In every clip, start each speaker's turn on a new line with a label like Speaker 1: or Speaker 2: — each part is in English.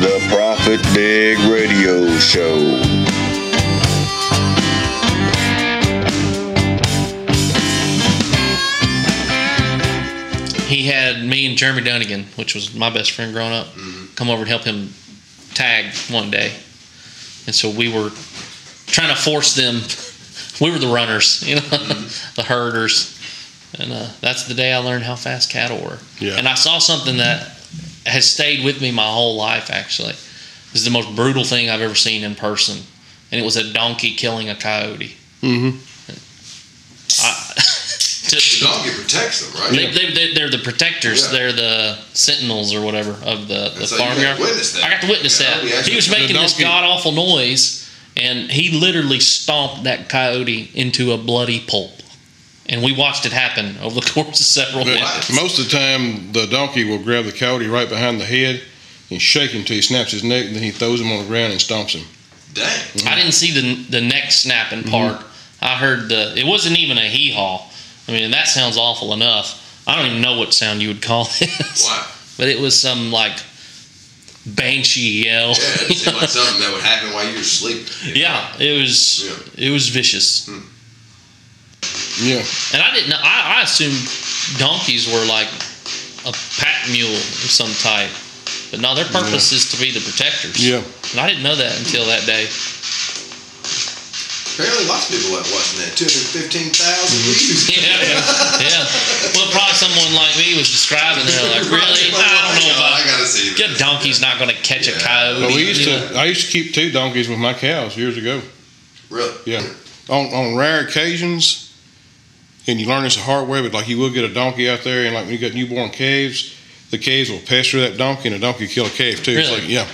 Speaker 1: the Prophet Dig Radio Show.
Speaker 2: He had me and Jeremy Dunnigan, which was my best friend growing up, come over and help him tag one day. And so we were trying to force them. We were the runners, the herders. And that's the day I learned how fast cattle were.
Speaker 3: Yeah.
Speaker 2: And I saw something that has stayed with me my whole life, actually. This is the most brutal thing I've ever seen in person. And it was a donkey killing a coyote.
Speaker 3: Mm-hmm.
Speaker 4: The donkey protects them, right?
Speaker 2: They're the protectors. Yeah. They're the sentinels or whatever of the
Speaker 4: so
Speaker 2: farmyard.
Speaker 4: I
Speaker 2: got to witness that. He was making this god-awful noise, and he literally stomped that coyote into a bloody pulp. And we watched it happen over the course of several minutes.
Speaker 3: Most of the time, the donkey will grab the coyote right behind the head and shake him till he snaps his neck, and then he throws him on the ground and stomps him.
Speaker 4: Dang.
Speaker 2: Mm-hmm. I didn't see the neck snapping part. Mm-hmm. I heard it wasn't even a hee-haw. I mean, that sounds awful enough. I don't even know what sound you would call this.
Speaker 4: Wow.
Speaker 2: But it was some, banshee yell.
Speaker 4: Yeah, it seemed like something that would happen while you were sleeping.
Speaker 2: Yeah, it was vicious.
Speaker 3: Yeah.
Speaker 2: And I didn't know. I assumed donkeys were like a pack mule of some type. But no, their purpose is to be the protectors.
Speaker 3: Yeah.
Speaker 2: And I didn't know that until that day.
Speaker 4: Apparently, lots of people like watching that. 215,000 views.
Speaker 2: Yeah. Well, probably someone like me was describing it. Like, really? I don't know about.
Speaker 4: I gotta see that.
Speaker 2: Your donkey's not going to catch a coyote.
Speaker 3: Well, I used to keep 2 donkeys with my cows years ago.
Speaker 4: Really?
Speaker 3: Yeah. On rare occasions, and you learn this the hard way, but like you will get a donkey out there, and like when you got newborn calves, the calves will pester that donkey, and the donkey will kill a calf too.
Speaker 2: Really?
Speaker 3: It's like, yeah.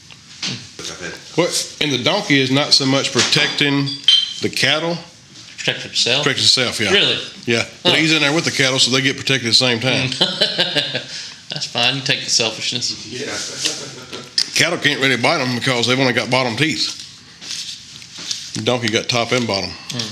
Speaker 3: And the donkey is not so much protecting the cattle.
Speaker 2: Protect itself?
Speaker 3: Protect itself, yeah.
Speaker 2: Really?
Speaker 3: Yeah. But he's in there with the cattle, so they get protected at the same time.
Speaker 2: That's fine. You take the selfishness.
Speaker 4: Yeah.
Speaker 3: Cattle can't really bite them because they've only got bottom teeth. The donkey got top and bottom.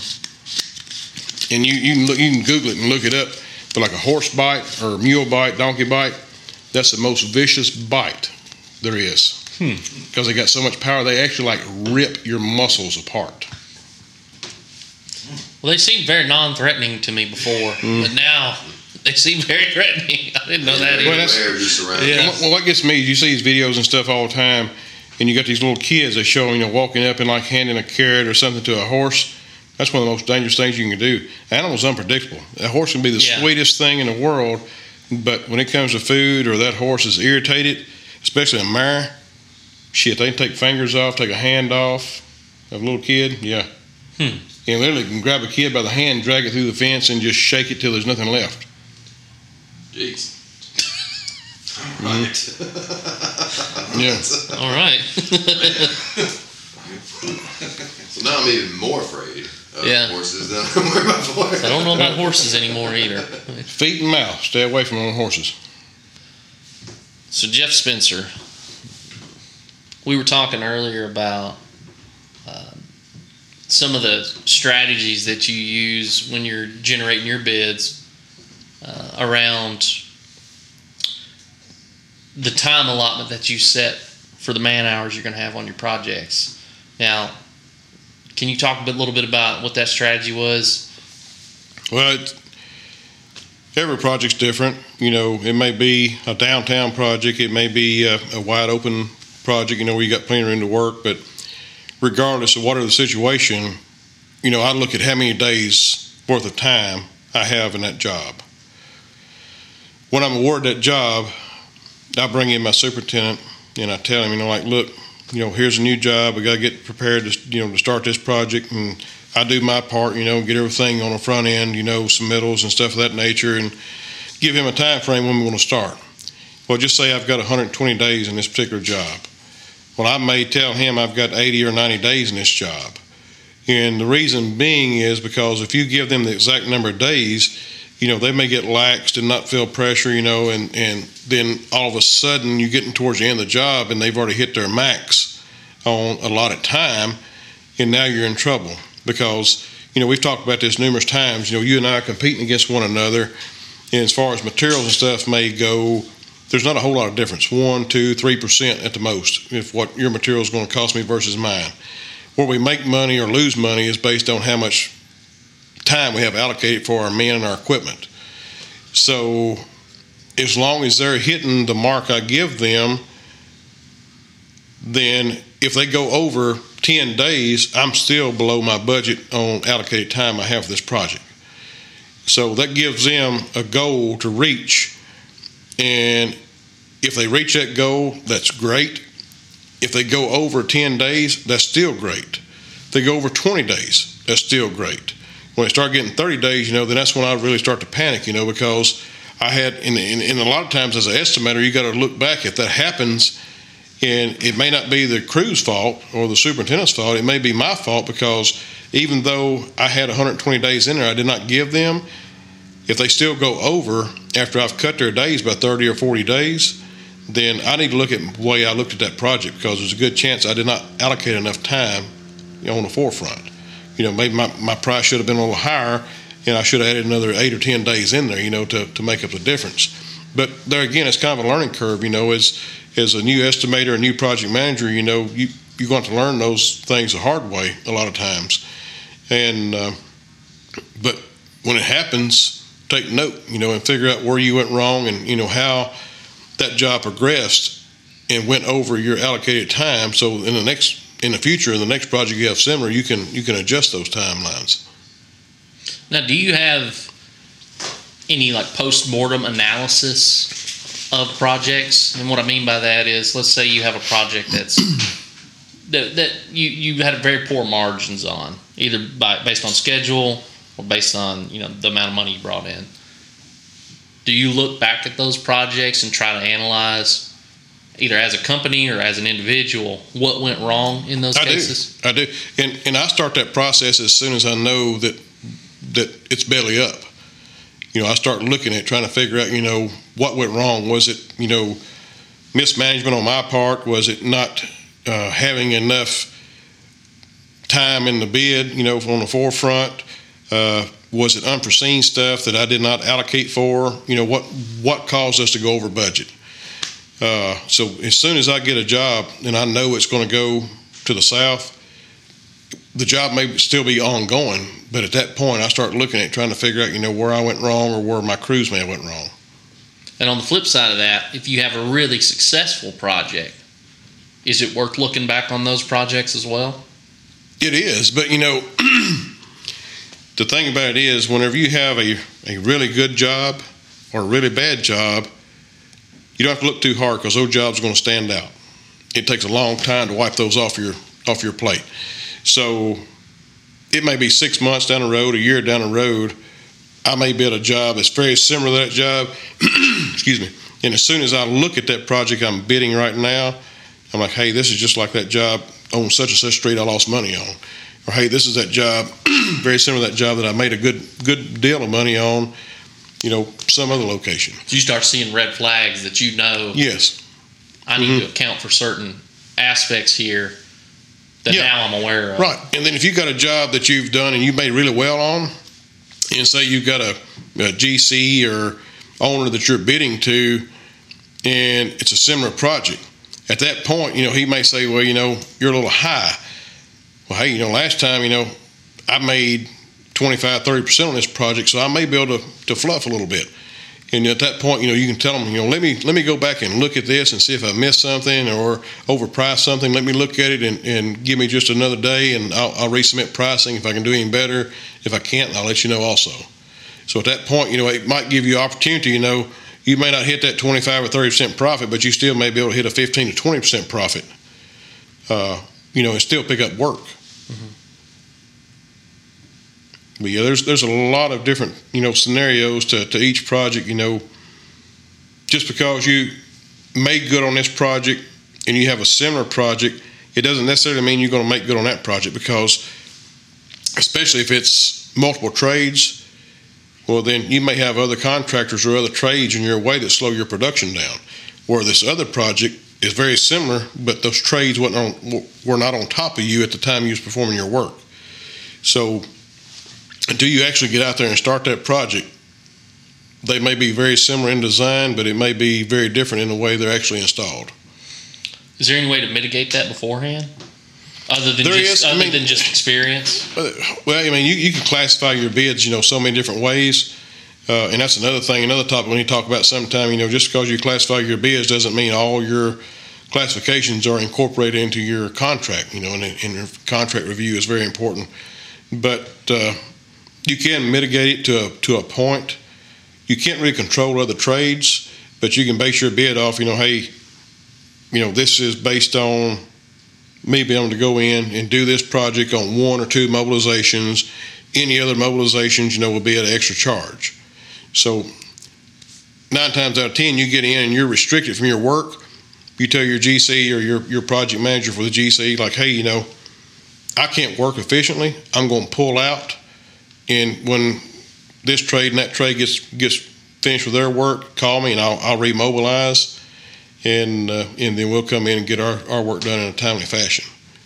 Speaker 3: And you can Google it and look it up. But like a horse bite or a mule bite, donkey bite, that's the most vicious bite there is. Because they got so much power, they actually rip your muscles apart.
Speaker 2: Well, they seemed very non-threatening to me before, but now they seem very threatening. I didn't know that either.
Speaker 3: Well, what gets me is you see these videos and stuff all the time, and you got these little kids that show walking up and handing a carrot or something to a horse. That's one of the most dangerous things you can do. Animals unpredictable. A horse can be the sweetest thing in the world, but when it comes to food or that horse is irritated, especially a mare, shit, they can take fingers off, take a hand off of a little kid, And literally can grab a kid by the hand, drag it through the fence, and just shake it till there's nothing left.
Speaker 4: Jeez. All right.
Speaker 3: Yeah.
Speaker 2: All right.
Speaker 4: So now I'm even more afraid of horses than I'm worried about horses.
Speaker 2: I don't know about horses anymore either.
Speaker 3: Feet and mouth. Stay away from them horses.
Speaker 2: So Jeff Spencer, we were talking earlier about some of the strategies that you use when you're generating your bids around the time allotment that you set for the man hours you're going to have on your projects. Now, can you talk a little bit about what that strategy was?
Speaker 3: Well, every project's different. It may be a downtown project. It may be a wide open project, where you got plenty of room to work. But regardless of whatever the situation, I look at how many days worth of time I have in that job. When I'm awarded that job, I bring in my superintendent and I tell him, look, here's a new job. We got to get prepared to, to start this project. And I do my part, get everything on the front end, submittals and stuff of that nature, and give him a time frame when we're going to start. Well, just say I've got 120 days in this particular job. Well, I may tell him I've got 80 or 90 days in this job. And the reason being is because if you give them the exact number of days, they may get laxed and not feel pressure, and then all of a sudden you're getting towards the end of the job and they've already hit their max on allotted time, and now you're in trouble. Because, we've talked about this numerous times, you and I are competing against one another, and as far as materials and stuff may go, there's not a whole lot of difference, 1%, 2%, 3% at the most, if what your material is going to cost me versus mine. Where we make money or lose money is based on how much time we have allocated for our men and our equipment. So as long as they're hitting the mark I give them, then if they go over 10 days, I'm still below my budget on allocated time I have for this project. So that gives them a goal to reach, and if they reach that goal, that's great. If they go over 10 days, that's still great. If they go over 20 days, that's still great. When they start getting 30 days, then that's when I really start to panic, because I had, in a lot of times as an estimator, you got to look back if that happens. And it may not be the crew's fault or the superintendent's fault. It may be my fault, because even though I had 120 days in there, I did not give them. If they still go over after I've cut their days by 30 or 40 days, then I need to look at the way I looked at that project, because there's a good chance I did not allocate enough time on the forefront. Maybe my price should have been a little higher, and I should have added another 8 or 10 days in there, to make up the difference. But there again, it's kind of a learning curve, as a new estimator, a new project manager, you're going to learn those things the hard way a lot of times. And but when it happens, take note, and figure out where you went wrong, and how that job progressed and went over your allocated time. So in the future, in the next project you have similar, you can adjust those timelines.
Speaker 2: Now, do you have any post-mortem analysis of projects? And what I mean by that is, let's say you have a project that you had very poor margins on, either based on schedule or based on the amount of money you brought in. Do you look back at those projects and try to analyze, either as a company or as an individual, what went wrong in those cases?
Speaker 3: I do, and I start that process as soon as I know that it's belly up. I start looking at trying to figure out, what went wrong. Was it, mismanagement on my part? Was it not having enough time in the bid, on the forefront? Was it unforeseen stuff that I did not allocate for? What caused us to go over budget? So as soon as I get a job and I know it's going to go to the south, the job may still be ongoing, but at that point I start looking at trying to figure out, where I went wrong or where my crews may have went wrong.
Speaker 2: And on the flip side of that, if you have a really successful project, is it worth looking back on those projects as well?
Speaker 3: It is, but the thing about it is, whenever you have a really good job or a really bad job, you don't have to look too hard, because those jobs are going to stand out. It takes a long time to wipe those off your plate. So it may be 6 months down the road, a year down the road, I may be at a job that's very similar to that job. Excuse me. And as soon as I look at that project I'm bidding right now, I'm like, hey, this is just like that job on such and such street I lost money on. Or, hey, this is that job, very similar to that job that I made a good deal of money on, some other location.
Speaker 2: So you start seeing red flags that
Speaker 3: Yes.
Speaker 2: I need to account for certain aspects here that now I'm aware of.
Speaker 3: Right. And then if you've got a job that you've done and you made really well on, and say you've got a GC or owner that you're bidding to, and it's a similar project, at that point, he may say, well, you're a little high. Well, hey, last time, I made 25, 30% on this project, so I may be able to fluff a little bit. And at that point, you can tell them, let me go back and look at this and see if I missed something or overpriced something. Let me look at it and give me just another day, and I'll resubmit pricing if I can do any better. If I can't, I'll let you know also. So at that point, it might give you opportunity. You may not hit that 25 or 30% profit, but you still may be able to hit a 15 to 20% profit. And still pick up work. Mm-hmm. But yeah, there's a lot of different scenarios to each project. Just because you make good on this project and you have a similar project, it doesn't necessarily mean you're going to make good on that project, because especially if it's multiple trades, well, then you may have other contractors or other trades in your way that slow your production down. Where this other project is very similar, but those trades were not on top of you at the time you was performing your work. So until you actually get out there and start that project, they may be very similar in design, but it may be very different in the way they're actually installed.
Speaker 2: Is there any way to mitigate that beforehand, other than just experience?
Speaker 3: Well, I mean, you can classify your bids, so many different ways, and that's another thing, another topic when you talk about sometime. Just because you classify your bids doesn't mean all your classifications are incorporated into your contract. And your contract review is very important, but you can mitigate it to a point. You can't really control other trades, but you can base your bid off, hey, this is based on me being able to go in and do this project on 1 or 2 mobilizations. Any other mobilizations, will be at an extra charge. So 9 times out of 10, you get in and you're restricted from your work. You tell your GC or your project manager for the GC, like, hey, I can't work efficiently. I'm going to pull out. And when this trade and that trade gets finished with their work, call me and I'll remobilize, and then we'll come in and get our work done in a timely fashion.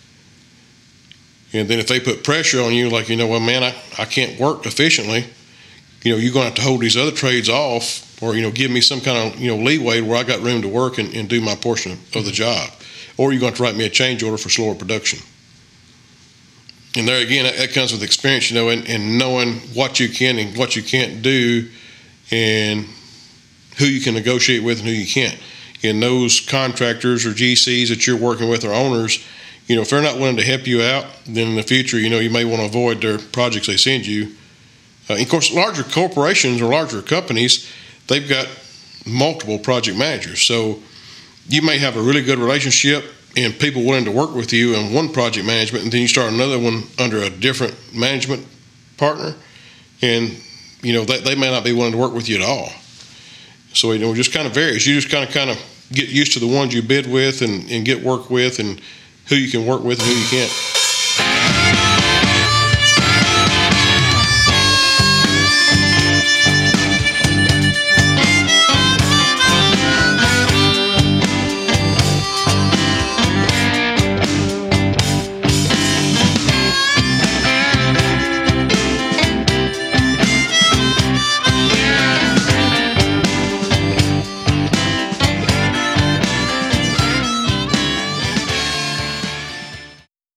Speaker 3: And then if they put pressure on you, like, well, man, I can't work efficiently, you're going to have to hold these other trades off, or give me some kind of leeway where I got room to work and do my portion of the job, or you're going to write me a change order for slower production. And there again, that comes with experience, and knowing what you can and what you can't do, and who you can negotiate with and who you can't. And those contractors or GCs that you're working with or owners, if they're not willing to help you out, then in the future, you may want to avoid their projects they send you. And of course, larger corporations or larger companies, they've got multiple project managers. So you may have a really good relationship and people willing to work with you in one project management, and then you start another one under a different management partner, and they may not be willing to work with you at all. So it just kind of varies. You just kind of get used to the ones you bid with and get work with, and who you can work with and who you can't.